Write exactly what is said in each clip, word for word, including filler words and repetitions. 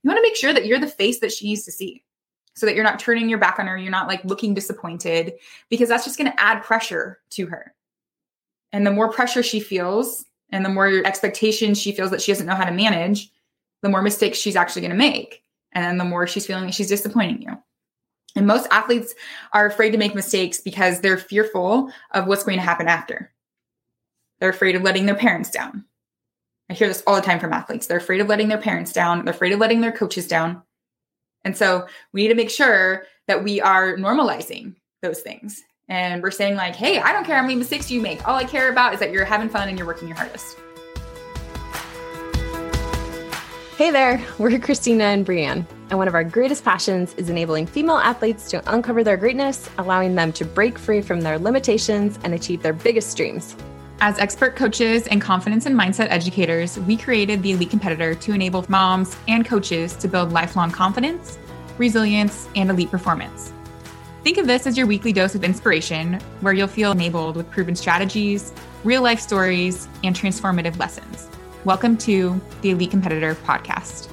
you want to make sure that you're the face that she needs to see so that you're not turning your back on her. You're not like looking disappointed, because that's just going to add pressure to her. And the more pressure she feels and the more expectations she feels that she doesn't know how to manage, the more mistakes she's actually going to make. And then the more she's feeling like she's disappointing you. And most athletes are afraid to make mistakes because they're fearful of what's going to happen after. They're afraid of letting their parents down. I hear this all the time from athletes. They're afraid of letting their parents down. They're afraid of letting their coaches down. And so we need to make sure that we are normalizing those things. And we're saying like, hey, I don't care how many mistakes you make. All I care about is that you're having fun and you're working your hardest. Hey there, we're Christina and Brianne, and one of our greatest passions is enabling female athletes to uncover their greatness, allowing them to break free from their limitations and achieve their biggest dreams. As expert coaches and confidence and mindset educators, we created the Elite Competitor to enable moms and coaches to build lifelong confidence, resilience, and elite performance. Think of this as your weekly dose of inspiration, where you'll feel enabled with proven strategies, real-life stories, and transformative lessons. Welcome to the Elite Competitor podcast.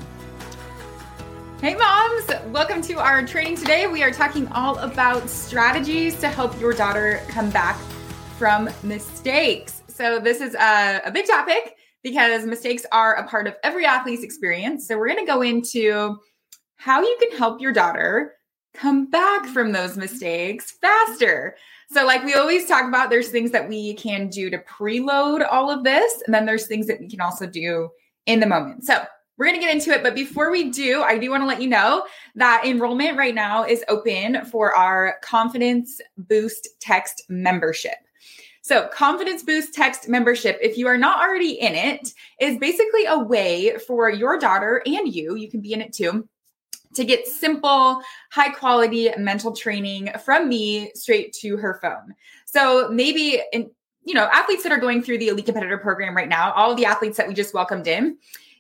Hey moms, welcome to our training today. We are talking all about strategies to help your daughter come back from mistakes. So this is a, a big topic because mistakes are a part of every athlete's experience. So we're going to go into how you can help your daughter come back from those mistakes faster. So like we always talk about, there's things that we can do to preload all of this. And then there's things that we can also do in the moment. So we're going to get into it. But before we do, I do want to let you know that enrollment right now is open for our Confidence Boost Text membership. So Confidence Boost Text membership, if you are not already in it, is basically a way for your daughter and you, you can be in it too, to get simple, high quality mental training from me straight to her phone. So maybe, in, you know, athletes that are going through the Elite Competitor program right now, all the athletes that we just welcomed in,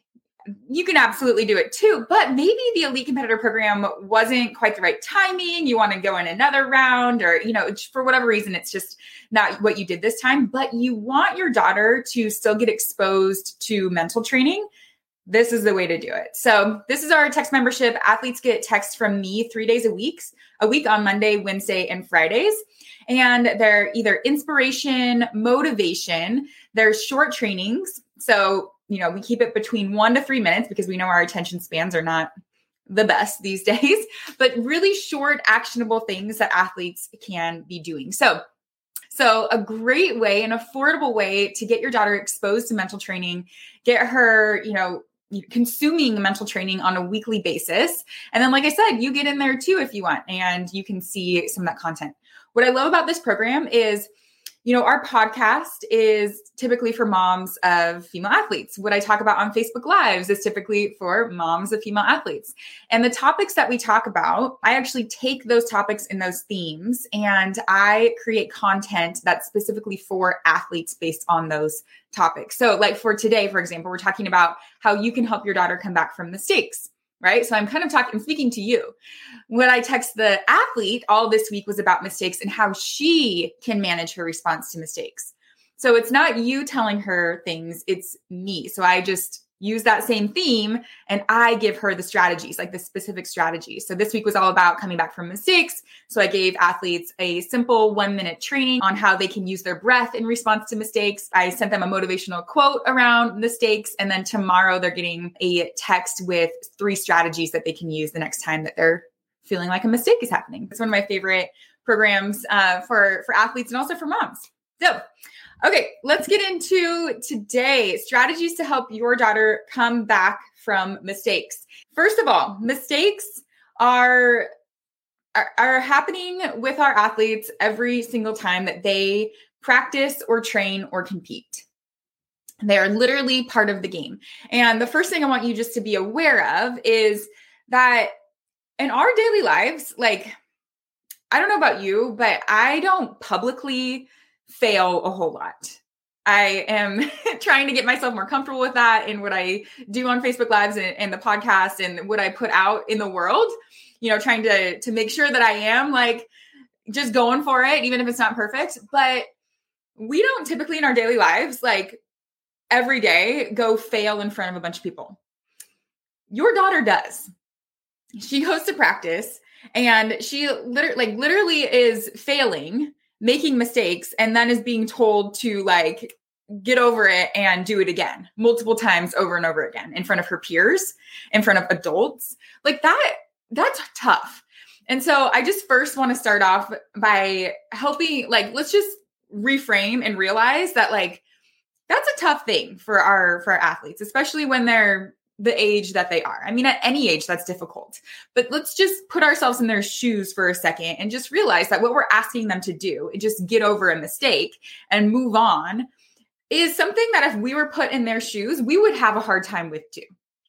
you can absolutely do it too. But maybe the Elite Competitor program wasn't quite the right timing. You want to go in another round, or, you know, for whatever reason, it's just not what you did this time, but you want your daughter to still get exposed to mental training. This is the way to do it. So this is our text membership. Athletes get text from me three days a week, a week on Monday, Wednesday, and Fridays. And they're either inspiration, motivation, they're short trainings. So, you know, we keep it between one to three minutes because we know our attention spans are not the best these days, but really short, actionable things that athletes can be doing. So So a great way, an affordable way to get your daughter exposed to mental training, get her, you know, consuming mental training on a weekly basis. And then, like I said, you get in there too if you want, and you can see some of that content. What I love about this program is, you know, our podcast is typically for moms of female athletes. What I talk about on Facebook Lives is typically for moms of female athletes. And the topics that we talk about, I actually take those topics and those themes and I create content that's specifically for athletes based on those topics. So like for today, for example, we're talking about how you can help your daughter come back from mistakes. Right. So I'm kind of talking, I'm speaking to you. What I text the athlete all this week was about mistakes and how she can manage her response to mistakes. So it's not you telling her things, it's me. So I just use that same theme and I give her the strategies, like the specific strategies. So this week was all about coming back from mistakes. So I gave athletes a simple one minute training on how they can use their breath in response to mistakes. I sent them a motivational quote around mistakes. And then tomorrow they're getting a text with three strategies that they can use the next time that they're feeling like a mistake is happening. It's one of my favorite programs uh, for, for athletes and also for moms. So okay, let's get into today. Strategies to help your daughter come back from mistakes. First of all, mistakes are, are, are happening with our athletes every single time that they practice or train or compete. They are literally part of the game. And the first thing I want you just to be aware of is that in our daily lives, like, I don't know about you, but I don't publicly fail a whole lot. I am trying to get myself more comfortable with that in what I do on Facebook Lives and, and the podcast and what I put out in the world, you know, trying to, to make sure that I am like just going for it, even if it's not perfect. But we don't typically in our daily lives, like every day, go fail in front of a bunch of people. your daughter does. She goes to practice and she literally, like literally is failing, making mistakes, and then is being told to like get over it and do it again multiple times over and over again in front of her peers, in front of adults. Like that, that's tough. And so I just first want to start off by helping, like, let's just reframe and realize that like, that's a tough thing for our, for our athletes, especially when they're the age that they are. I mean, at any age that's difficult, but let's just put ourselves in their shoes for a second and just realize that what we're asking them to do is just get over a mistake and move on is something that if we were put in their shoes, we would have a hard time with too.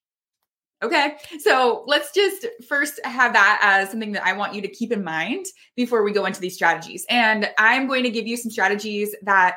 Okay. So let's just first have that as something that I want you to keep in mind before we go into these strategies. And I'm going to give you some strategies that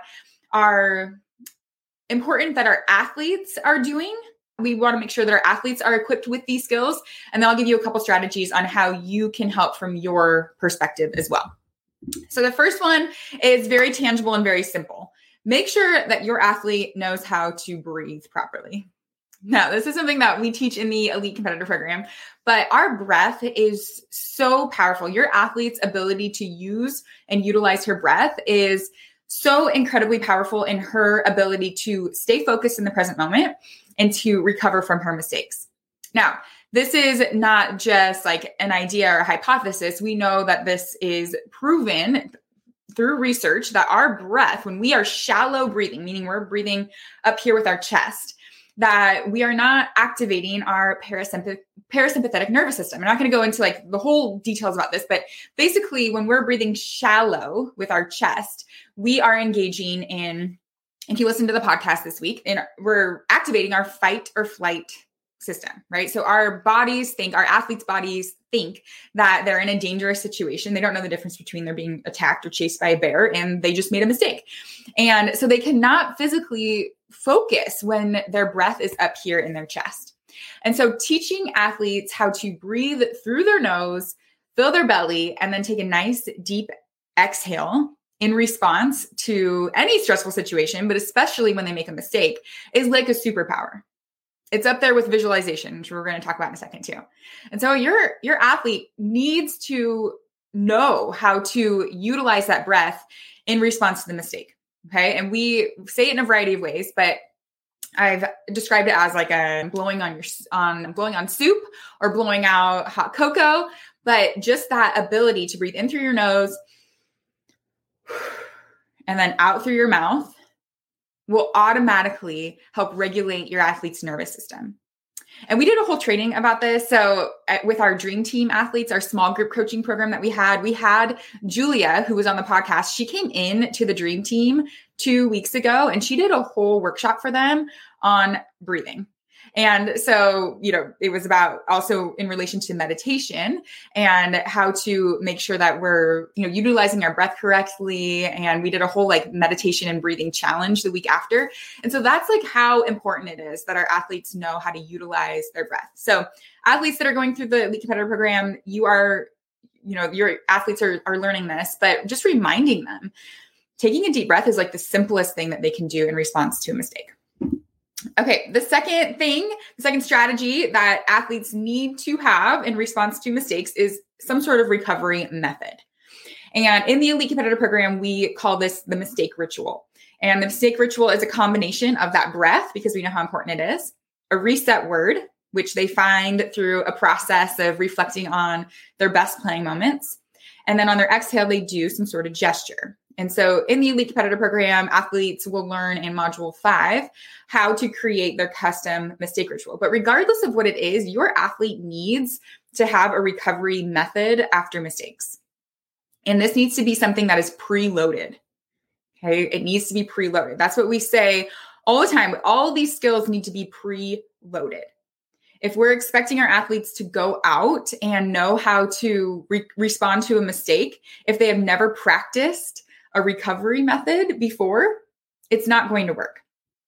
are important that our athletes are doing. We want to make sure that our athletes are equipped with these skills. And then I'll give you a couple strategies on how you can help from your perspective as well. So the first one is very tangible and very simple. Make sure that your athlete knows how to breathe properly. Now, this is something that we teach in the Elite Competitor Program, but our breath is so powerful. Your athlete's ability to use and utilize her breath is so incredibly powerful in her ability to stay focused in the present moment and to recover from her mistakes. Now, this is not just like an idea or a hypothesis. We know that this is proven through research that our breath, when we are shallow breathing, meaning we're breathing up here with our chest, that we are not activating our parasympath- parasympathetic nervous system. I'm not going to go into like the whole details about this, but basically when we're breathing shallow with our chest, we are engaging in, if you listen to the podcast this week, and we're activating our fight or flight system, right? So our bodies think, our athletes' bodies think that they're in a dangerous situation. They don't know the difference between they're being attacked or chased by a bear and they just made a mistake. And so they cannot physically focus when their breath is up here in their chest. And so teaching athletes how to breathe through their nose, fill their belly, and then take a nice deep exhale in response to any stressful situation, but especially when they make a mistake, is like a superpower. It's up there with visualization, which we're going to talk about in a second too. And so your, your athlete needs to know how to utilize that breath in response to the mistake. Okay. And we say it in a variety of ways, but I've described it as like a blowing on your, on blowing on soup or blowing out hot cocoa, but just that ability to breathe in through your nose and then out through your mouth will automatically help regulate your athlete's nervous system. And we did a whole training about this. So at, with our Dream Team athletes, our small group coaching program that we had, we had Julia, who was on the podcast. She came in to the Dream Team two weeks ago and she did a whole workshop for them on breathing. And so, you know, it was about also in relation to meditation and how to make sure that we're, you know, utilizing our breath correctly. And we did a whole like meditation and breathing challenge the week after. And so that's like how important it is that our athletes know how to utilize their breath. So athletes that are going through the Elite Competitor Program, you are, you know, your athletes are, are learning this, but just reminding them, taking a deep breath is like the simplest thing that they can do in response to a mistake. Okay, the second thing, the second strategy that athletes need to have in response to mistakes is some sort of recovery method. And in the Elite Competitor Program, we call this the mistake ritual. And the mistake ritual is a combination of that breath, because we know how important it is, a reset word, which they find through a process of reflecting on their best playing moments. And then on their exhale, they do some sort of gesture. And so in the Elite Competitor Program, athletes will learn in module five how to create their custom mistake ritual. But regardless of what it is, your athlete needs to have a recovery method after mistakes. And this needs to be something that is preloaded. Okay, it needs to be preloaded. That's what we say all the time. All these skills need to be preloaded. If we're expecting our athletes to go out and know how to re- respond to a mistake, if they have never practiced a recovery method before, it's not going to work.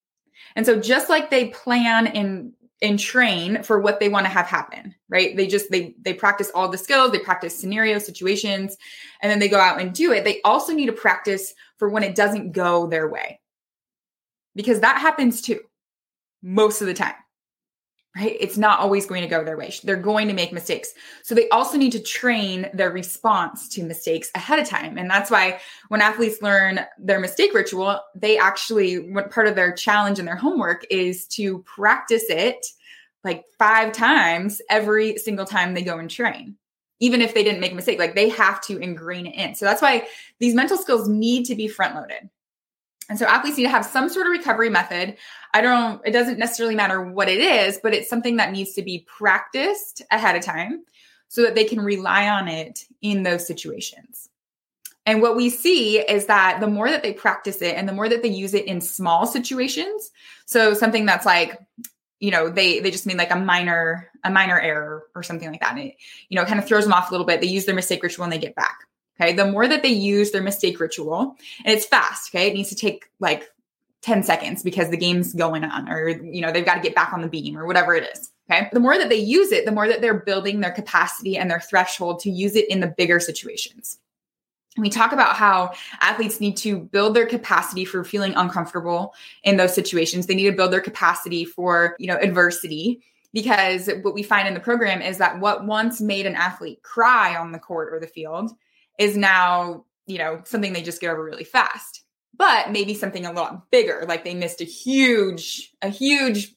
And so just like they plan and, and train for what they want to have happen, right? They just, they, they practice all the skills, they practice scenario situations, and then they go out and do it. They also need to practice for when it doesn't go their way, because that happens too, most of the time. right? It's not always going to go their way. They're going to make mistakes. So they also need to train their response to mistakes ahead of time. And that's why when athletes learn their mistake ritual, they actually, what part of their challenge and their homework is to practice it like five times every single time they go and train. Even if they didn't make a mistake, like they have to ingrain it in. So that's why these mental skills need to be front loaded. And so athletes need to have some sort of recovery method. I don't, it doesn't necessarily matter what it is, but it's something that needs to be practiced ahead of time so that they can rely on it in those situations. And what we see is that the more that they practice it and the more that they use it in small situations, so something that's like, you know, they they just mean like a minor, a minor error or something like that. And it, you know, kind of throws them off a little bit. They use their mistake ritual and they get back. Okay. The more that they use their mistake ritual, and it's fast. Okay. It needs to take like ten seconds because the game's going on, or, you know, they've got to get back on the beam or whatever it is. Okay. The more that they use it, the more that they're building their capacity and their threshold to use it in the bigger situations. And we talk about how athletes need to build their capacity for feeling uncomfortable in those situations. They need to build their capacity for, you know, adversity, because what we find in the program is that what once made an athlete cry on the court or the field is now, you know, something they just get over really fast, but maybe something a lot bigger, like they missed a huge, a huge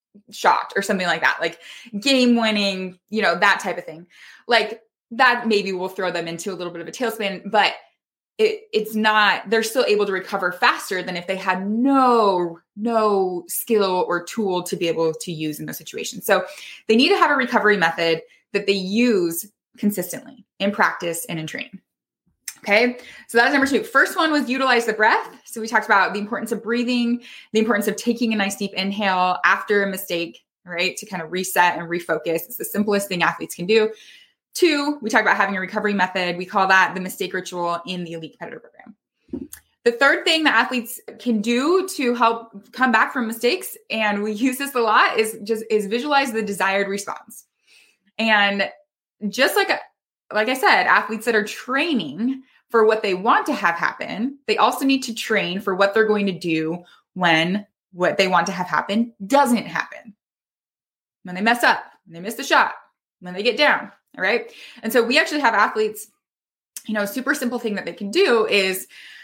shot or something like that, like game winning, you know, that type of thing. Like, that maybe will throw them into a little bit of a tailspin, but it, it's not, they're still able to recover faster than if they had no, no skill or tool to be able to use in those situations. So they need to have a recovery method that they use consistently in practice and in training. Okay. So that is number two. First one was utilize the breath. So we talked about the importance of breathing, the importance of taking a nice deep inhale after a mistake, right? To kind of reset and refocus. It's the simplest thing athletes can do. Two, we talk about having a recovery method. We call that the mistake ritual in the elite competitor program. The third thing that athletes can do to help come back from mistakes, and we use this a lot, is just is visualize the desired response. And just like, like I said, athletes that are training for what they want to have happen, they also need to train for what they're going to do when what they want to have happen doesn't happen. When they mess up, when they miss the shot, when they get down. All right. And so we actually have athletes, you know, a super simple thing that they can do is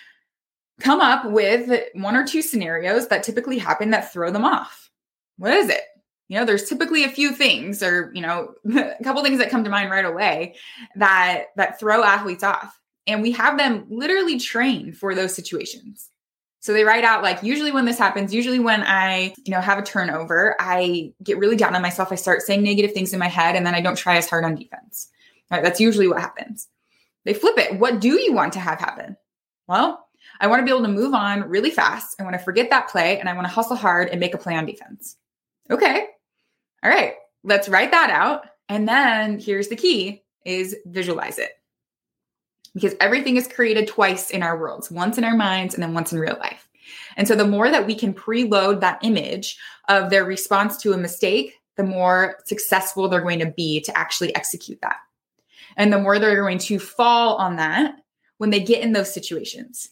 come up with one or two scenarios that typically happen that throw them off. What is it? You know, there's typically a few things, or, you know, a couple things that come to mind right away that, that throw athletes off. And we have them literally train for those situations. So they write out, like, usually when this happens, usually when I, you know, have a turnover, I get really down on myself. I start saying negative things in my head, and then I don't try as hard on defense. Right? That's usually what happens. They flip it. What do you want to have happen? Well, I want to be able to move on really fast. I want to forget that play, and I want to hustle hard and make a play on defense. Okay. All right. Let's write that out. And then here's the key is visualize it. Because everything is created twice in our worlds, once in our minds and then once in real life. And so the more that we can preload that image of their response to a mistake, the more successful they're going to be to actually execute that. And the more they're going to fall on that when they get in those situations.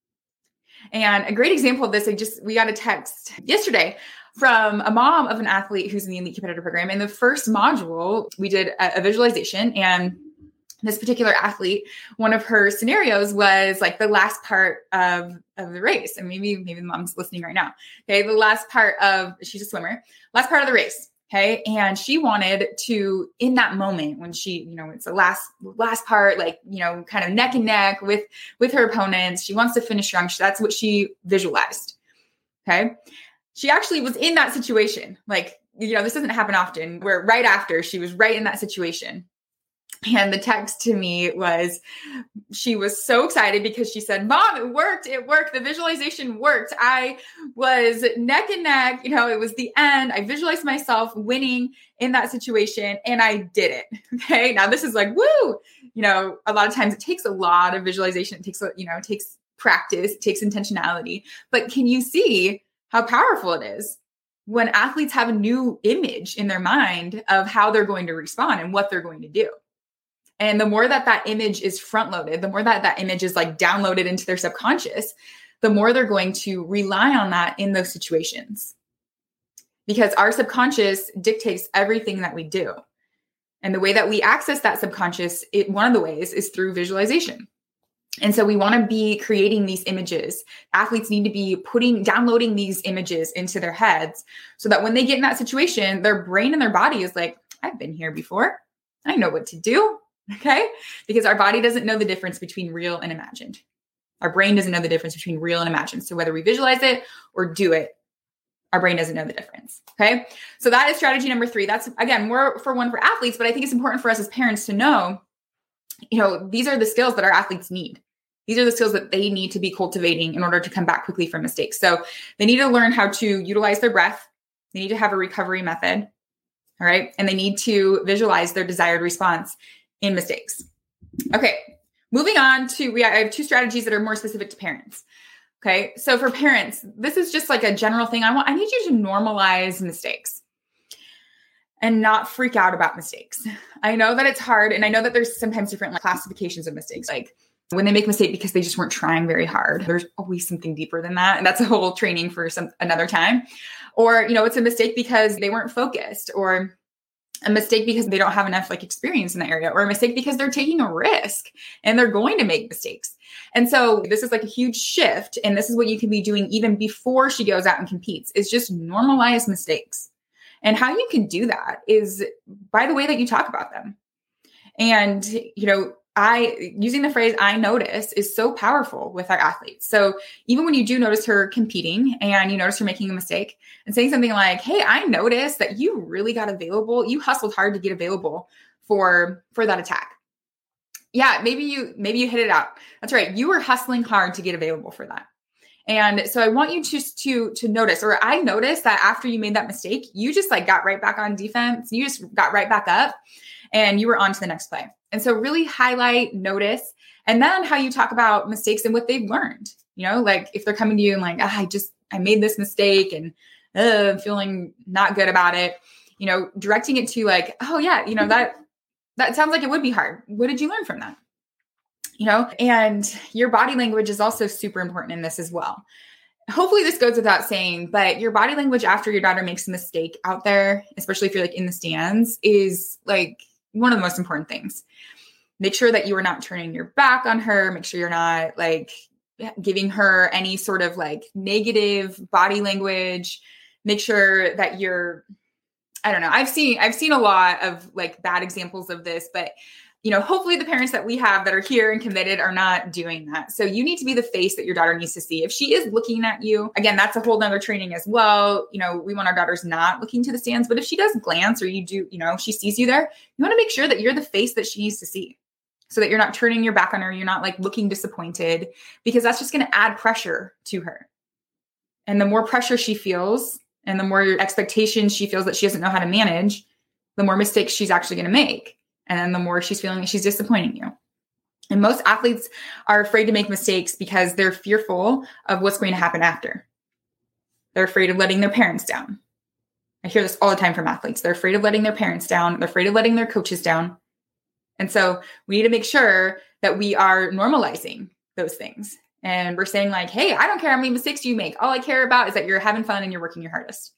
And a great example of this, I just, we got a text yesterday from a mom of an athlete who's in the elite competitor program. In the first module, we did a, a visualization, and this particular athlete, one of her scenarios was like the last part of, of the race. And maybe, maybe the mom's listening right now. Okay. The last part of, she's a swimmer, last part of the race. Okay. And she wanted to, in that moment when she, you know, it's the last, last part, like, you know, kind of neck and neck with, with her opponents. She wants to finish strong. That's what she visualized. Okay. She actually was in that situation. Like, you know, this doesn't happen often, where right after she was right in that situation. And the text to me was, she was so excited because she said, Mom, it worked. It worked. The visualization worked. I was neck and neck. You know, it was the end. I visualized myself winning in that situation, and I did it. Okay. Now this is like, woo, you know, a lot of times it takes a lot of visualization. It takes, you know, it takes practice, it takes intentionality, but can you see how powerful it is when athletes have a new image in their mind of how they're going to respond and what they're going to do? And the more that that image is front loaded, the more that that image is like downloaded into their subconscious, the more they're going to rely on that in those situations. because our subconscious dictates everything that we do. And the way that we access that subconscious, it, one of the ways is through visualization. And so we want to be creating these images. Athletes need to be putting, downloading these images into their heads so that when they get in that situation, their brain and their body is like, I've been here before. I know what to do. Okay. Because our body doesn't know the difference between real and imagined. Our brain doesn't know the difference between real and imagined. So whether we visualize it or do it, our brain doesn't know the difference. Okay. So that is strategy number three. That's, again, more for one for athletes, but I think it's important for us as parents to know, you know, these are the skills that our athletes need. These are the skills that they need to be cultivating in order to come back quickly from mistakes. So they need to learn how to utilize their breath. They need to have a recovery method. All right. And they need to visualize their desired response in mistakes. Okay. Moving on to, we I have two strategies that are more specific to parents. Okay. So for parents, this is just like a general thing. I want, I need you to normalize mistakes and not freak out about mistakes. I know that it's hard. And I know that there's sometimes different like, classifications of mistakes. Like when they make a mistake because they just weren't trying very hard, there's always something deeper than that. And that's a whole training for some another time. Or, you know, it's a mistake because they weren't focused, or a mistake because they don't have enough like experience in the area, or a mistake because they're taking a risk and they're going to make mistakes. And so this is like a huge shift. And this is what you can be doing even before she goes out and competes, is just normalize mistakes. And how you can do that is by the way that you talk about them. And, you know, I, using the phrase, I notice, is so powerful with our athletes. So even when you do notice her competing and you notice her making a mistake and saying something like, hey, I noticed that you really got available. You hustled hard to get available for, for that attack. Yeah, maybe you, maybe you hit it out. That's right. You were hustling hard to get available for that. And so I want you just to, to notice, or I noticed that after you made that mistake, you just like got right back on defense. You just got right back up and you were on to the next play. And so really highlight, notice, and then how you talk about mistakes and what they've learned. You know, like if they're coming to you and like, ah, I just, I made this mistake and uh, I'm feeling not good about it, you know, directing it to like, oh yeah, you know, that, that sounds like it would be hard. What did you learn from that? You know, and your body language is also super important in this as well. Hopefully this goes without saying, but your body language after your daughter makes a mistake out there, especially if you're like in the stands, is like one of the most important things. Make sure that you are not turning your back on her. Make sure you're not like giving her any sort of like negative body language. Make sure that you're, I don't know. I've seen, I've seen a lot of like bad examples of this, but you know, hopefully the parents that we have that are here and committed are not doing that. So you need to be the face that your daughter needs to see. If she is looking at you, again, that's a whole nother training as well. You know, we want our daughters not looking to the stands, but if she does glance or you do, you know, she sees you there, you want to make sure that you're the face that she needs to see so that you're not turning your back on her. You're not like looking disappointed, because that's just going to add pressure to her. And the more pressure she feels and the more expectations she feels that she doesn't know how to manage, the more mistakes she's actually going to make. And then the more she's feeling like she's disappointing you. And most athletes are afraid to make mistakes because they're fearful of what's going to happen after. They're afraid of letting their parents down. I hear this all the time from athletes. They're afraid of letting their parents down. They're afraid of letting their coaches down. And so we need to make sure that we are normalizing those things. And we're saying like, hey, I don't care how many mistakes you make. All I care about is that you're having fun and you're working your hardest.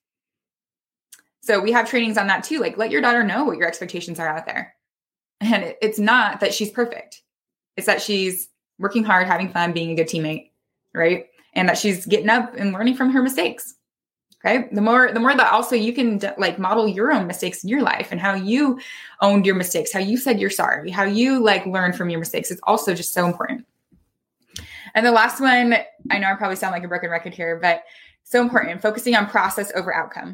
So we have trainings on that too. Like, let your daughter know what your expectations are out there. And it's not that she's perfect. It's that she's working hard, having fun, being a good teammate, right? And that she's getting up and learning from her mistakes. Okay. The more, the more that also you can like model your own mistakes in your life and how you owned your mistakes, how you said you're sorry, how you like learn from your mistakes. It's also just so important. And the last one, I know I probably sound like a broken record here, but so important, focusing on process over outcome.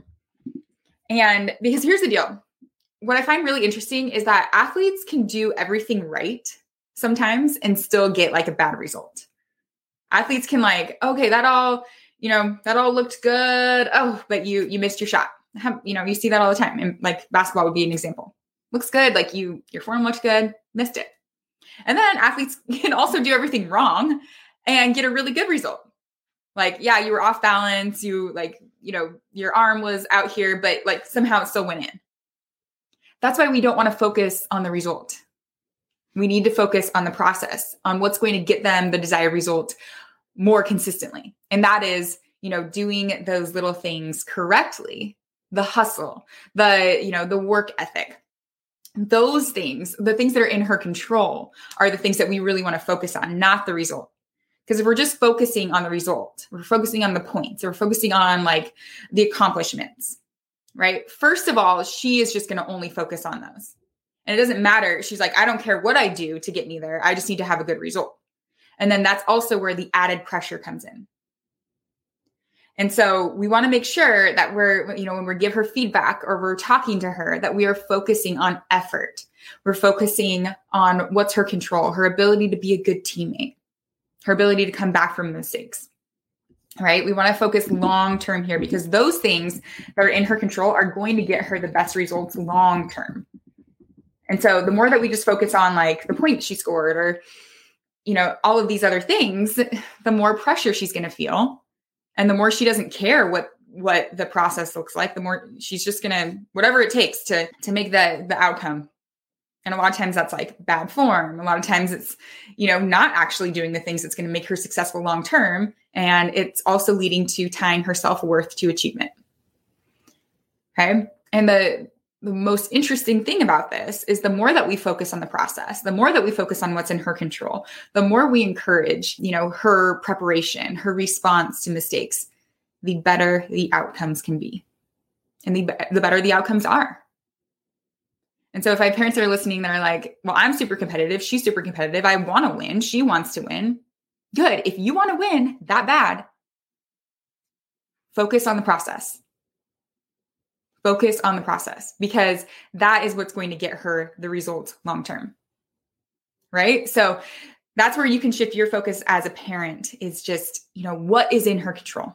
And because here's the deal. What I find really interesting is that athletes can do everything right sometimes and still get like a bad result. Athletes can like, okay, that all, you know, that all looked good. Oh, but you, you missed your shot. You know, you see that all the time. And like basketball would be an example. Looks good. Like you, your form looked good, missed it. And then athletes can also do everything wrong and get a really good result. Like, yeah, you were off balance. You like, you know, your arm was out here, but like somehow it still went in. That's why we don't want to focus on the result. We need to focus on the process, on what's going to get them the desired result more consistently. And that is, you know, doing those little things correctly the hustle, the, you know, the work ethic. Those things, the things that are in her control, are the things that we really want to focus on, not the result. Because if we're just focusing on the result, we're focusing on the points, or we're focusing on like the accomplishments, right? First of all, she is just going to only focus on those. And it doesn't matter. She's like, I don't care what I do to get me there. I just need to have a good result. And then that's also where the added pressure comes in. And so we want to make sure that we're, you know, when we give her feedback or we're talking to her, that we are focusing on effort. We're focusing on what's her control, her ability to be a good teammate, her ability to come back from mistakes, right? We want to focus long-term here, because those things that are in her control are going to get her the best results long-term. And so the more that we just focus on like the points she scored, or, you know, all of these other things, the more pressure she's going to feel. And the more she doesn't care what, what the process looks like, the more she's just going to, whatever it takes to, to make the, the outcome. And a lot of times that's like bad form. A lot of times it's, you know, not actually doing the things that's going to make her successful long-term. And it's also leading to tying her self-worth to achievement. Okay. And the, the most interesting thing about this is the more that we focus on the process, the more that we focus on what's in her control, the more we encourage, you know, her preparation, her response to mistakes, the better the outcomes can be. And the, the better the outcomes are. And so if I have parents that are listening that are like, well, I'm super competitive, she's super competitive, I want to win, she wants to win. Good. If you want to win that bad, focus on the process. Focus on the process, because that is what's going to get her the results long-term, right? So that's where you can shift your focus as a parent, is just, you know, what is in her control.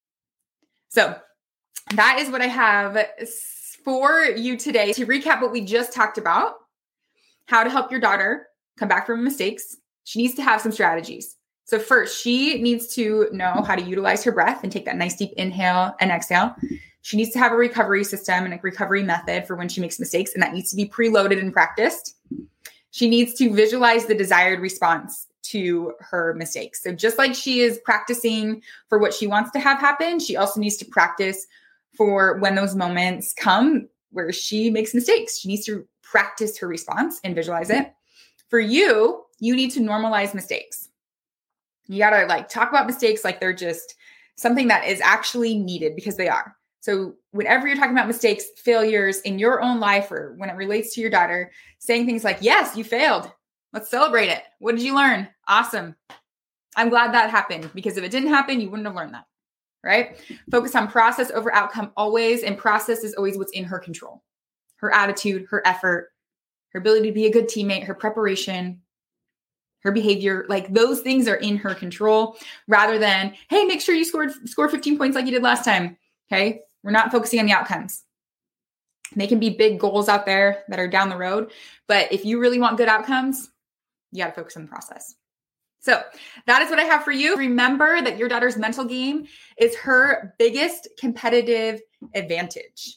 So that is what I have for you today. To recap what we just talked about, how to help your daughter come back from mistakes. She needs to have some strategies. So first, she needs to know how to utilize her breath and take that nice deep inhale and exhale. She needs to have a recovery system and a recovery method for when she makes mistakes, and that needs to be preloaded and practiced. She needs to visualize the desired response to her mistakes. So just like she is practicing for what she wants to have happen, she also needs to practice for when those moments come where she makes mistakes. She needs to practice her response and visualize it. For you, you need to normalize mistakes. You got to like talk about mistakes like they're just something that is actually needed, because they are. So whenever you're talking about mistakes, failures in your own life, or when it relates to your daughter, saying things like, yes, you failed. Let's celebrate it. What did you learn? Awesome. I'm glad that happened, because if it didn't happen, you wouldn't have learned that, right? Focus on process over outcome always. And process is always what's in her control. Her attitude, her effort, her ability to be a good teammate, her preparation, her behavior, like those things are in her control, rather than, hey, make sure you scored score fifteen points like you did last time. Okay. We're not focusing on the outcomes. They can be big goals out there that are down the road, but if you really want good outcomes, you got to focus on the process. So that is what I have for you. Remember that your daughter's mental game is her biggest competitive advantage.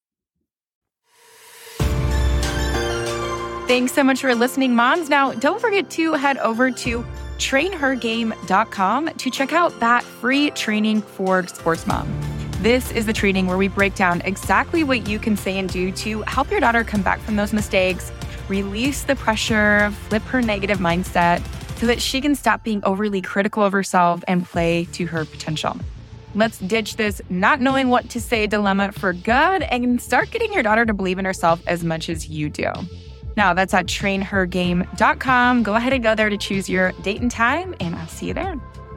Thanks so much for listening, moms. Now, don't forget to head over to train her game dot com to check out that free training for sports mom. This is the training where we break down exactly what you can say and do to help your daughter come back from those mistakes, release the pressure, flip her negative mindset so that she can stop being overly critical of herself and play to her potential. Let's ditch this not knowing what to say dilemma for good and start getting your daughter to believe in herself as much as you do. Now, that's at train her game dot com. Go ahead and go there to choose your date and time, and I'll see you there.